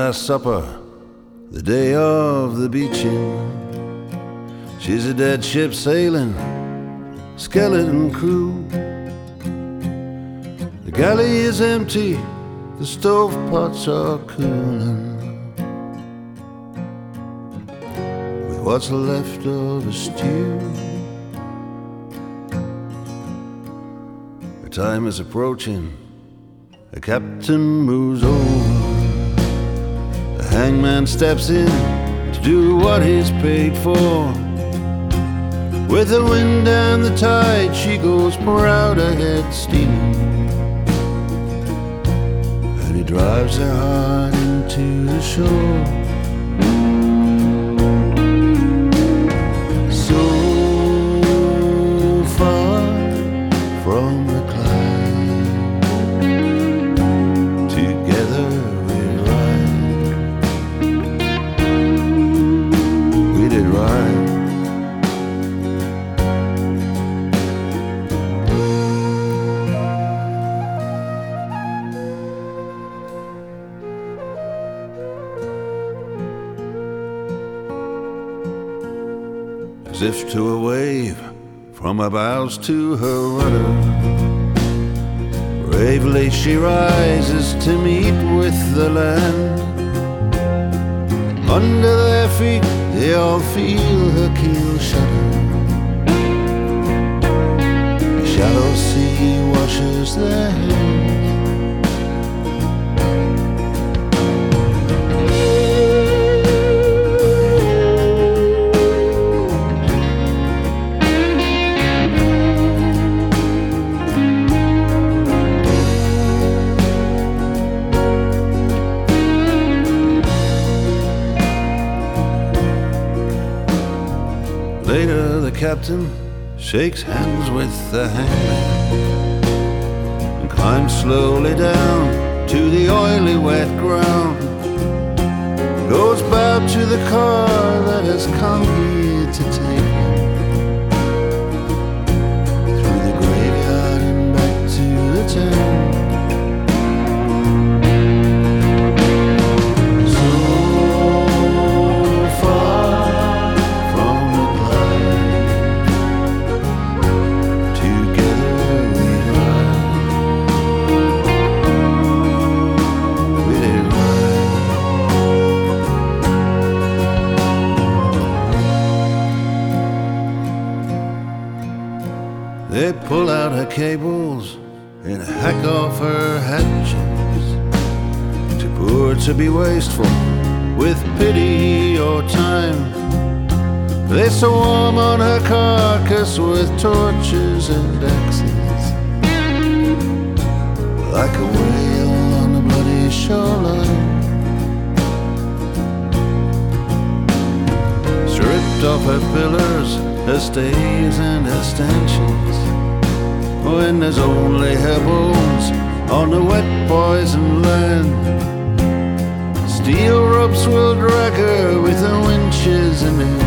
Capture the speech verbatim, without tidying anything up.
last supper, the day of the beaching. She's a dead ship sailing, skeleton crew. The galley is empty, the stovepots are cooling, with what's left of a stew. The time is approaching, the captain moves over. The hangman steps in to do what he's paid for. With the wind and the tide, she goes proud ahead steaming, and he drives her hard into the shore. So far from the climb, together we ride. We did ride. As if to a wave, from her bows to her rudder, bravely she rises to meet with the land. Under their feet they all feel her keel shudder. The shallow sea washes their hands. Later the captain shakes hands with the hangman and climbs slowly down to the oily wet ground. Goes bowed to the car that has come here to take him through the graveyard and back to the town. They pull out her cables and hack off her hatches, too poor to be wasteful with pity or time. They swarm on her carcass with torches and axes, like a whale on the bloody shoreline. Stripped off her pillars, her stays and her stanchions, when there's only her bones on the wet poison land. Steel ropes will drag her with the winches in their